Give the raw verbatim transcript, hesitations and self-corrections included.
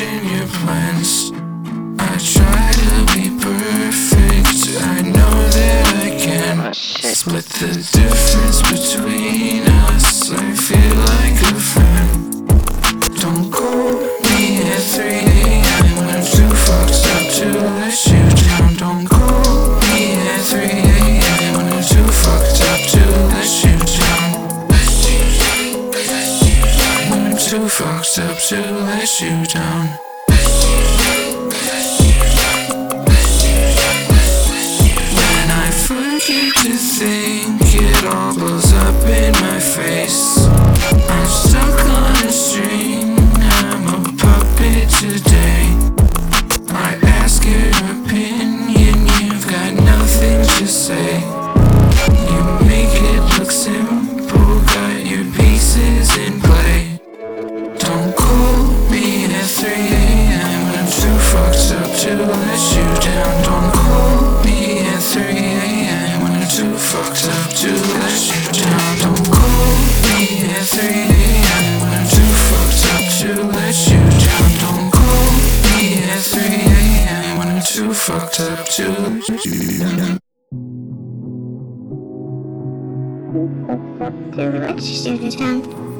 changing your plans. I try to be perfect, I know that I can split the difference between us. I feel like a friend. Don't call me at three a m when I'm too fucked up to let you down. Don't call me at three a m when I'm too fucked up to let you down. When I'm too fucked up to let you down. When I forget to think, it all blows up in my face. I'm stuck on a string, I'm a puppet today. I ask your opinion, you've got nothing to say. You make it look simple, got your pieces in play. Don't call me at three a m when I'm too fucked up to let you down. Don't call me at three a m when I'm too fucked up to let you down. Don't call me at three a m when I'm too fucked up to let you down. Don't call me at three a m when I'm too fucked up to let you down. To let you down.